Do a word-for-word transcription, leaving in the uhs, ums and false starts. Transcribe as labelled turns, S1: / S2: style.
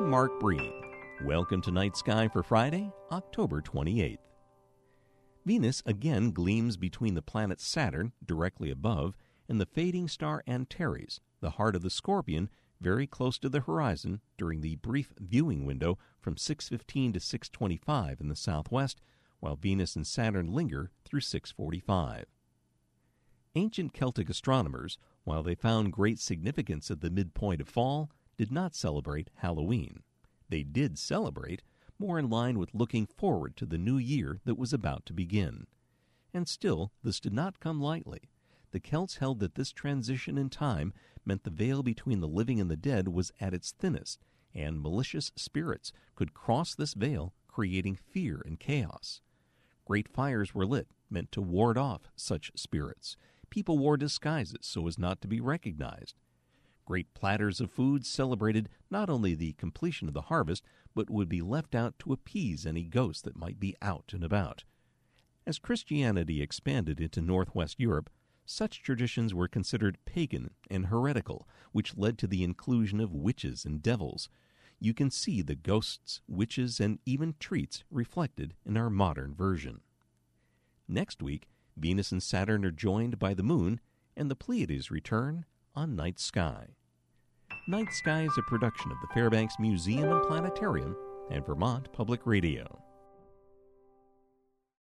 S1: I'm Mark Breen. Welcome to Night Sky for Friday, October twenty-eighth. Venus again gleams between the planet Saturn, directly above, and the fading star Antares, the heart of the Scorpion, very close to the horizon during the brief viewing window from six fifteen to six twenty-five in the southwest, while Venus and Saturn linger through six forty-five. Ancient Celtic astronomers, while they found great significance at the midpoint of fall, did not celebrate Halloween. They did celebrate, more in line with looking forward to the new year that was about to begin. And still, this did not come lightly. The Celts held that this transition in time meant the veil between the living and the dead was at its thinnest, and malicious spirits could cross this veil, creating fear and chaos. Great fires were lit, meant to ward off such spirits. People wore disguises so as not to be recognized. Great platters of food celebrated not only the completion of the harvest, but would be left out to appease any ghosts that might be out and about. As Christianity expanded into northwest Europe, such traditions were considered pagan and heretical, which led to the inclusion of witches and devils. You can see the ghosts, witches, and even treats reflected in our modern version. Next week, Venus and Saturn are joined by the Moon, and the Pleiades return on Night Sky. Night Sky is a production of the Fairbanks Museum and Planetarium and Vermont Public Radio.